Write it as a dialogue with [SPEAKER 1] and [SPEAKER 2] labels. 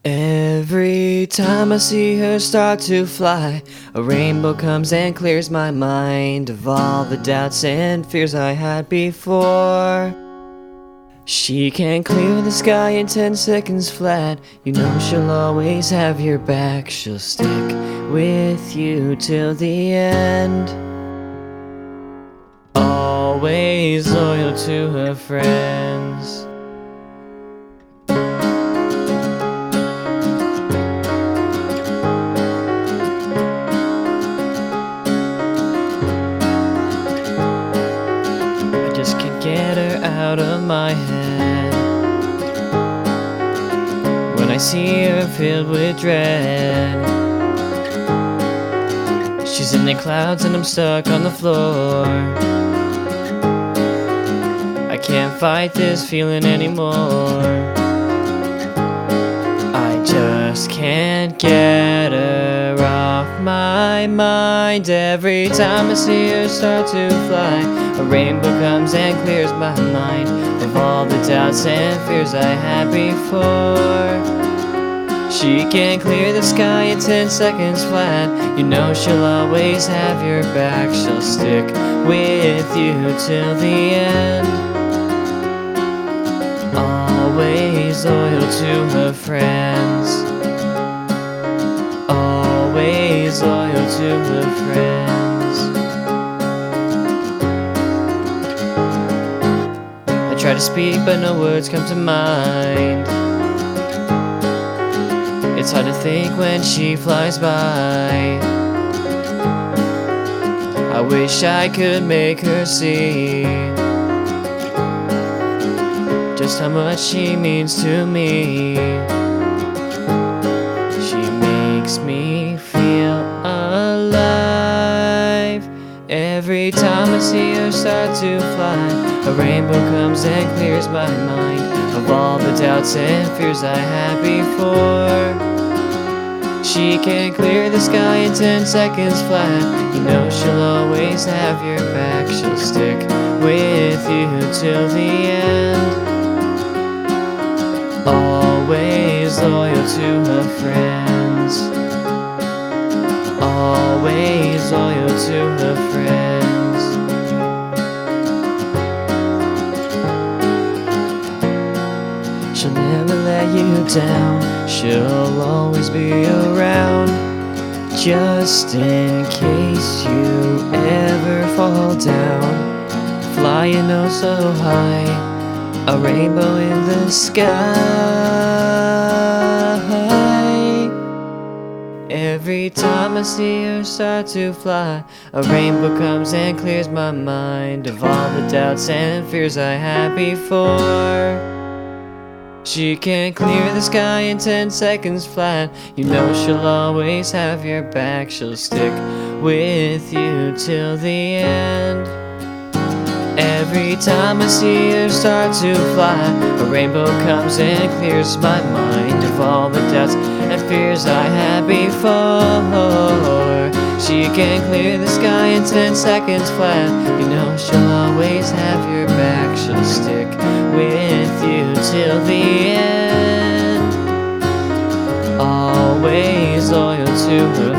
[SPEAKER 1] Every time I see her start to fly, a rainbow comes and clears my mind of all the doubts and fears I had before. She can clear the sky in 10 seconds flat. You know she'll always have your back. She'll stick with you till the end. Always loyal to her friends. Just can't get her out of my head. When I see her filled with dread, she's in the clouds and I'm stuck on the floor. I can't fight this feeling anymore. I just can't get her off my mind. Every time I see her start to fly, a rainbow comes and clears my mind of all the doubts and fears I had before. She can clear the sky in 10 seconds flat. You know she'll always have your back. She'll stick with you till the end. Always loyal to her friends. Always loyal to her friends. I try to speak but no words come to mind. It's hard to think when she flies by. I wish I could make her see just how much she means to me. She makes me feel alive. Every time I see her start to fly, a rainbow comes and clears my mind of all the doubts and fears I had before. She can clear the sky in 10 seconds flat. You know she'll always have your back. She'll stick with you till the end. Always loyal to her friends. Always loyal to her friends. She'll never let you down. She'll always be around, just in case you ever fall down. Flying oh so high, a rainbow in the sky. Every time I see her start to fly, a rainbow comes and clears my mind of all the doubts and fears I had before. She can clear the sky in 10 seconds flat. You know she'll always have your back. She'll stick with you till the end. Every time I see her start to fly, a rainbow comes and clears my mind of all the doubts and fears I had before. She can clear the sky in 10 seconds flat. You know she'll always have your back. She'll stick with you till the end. Always loyal to her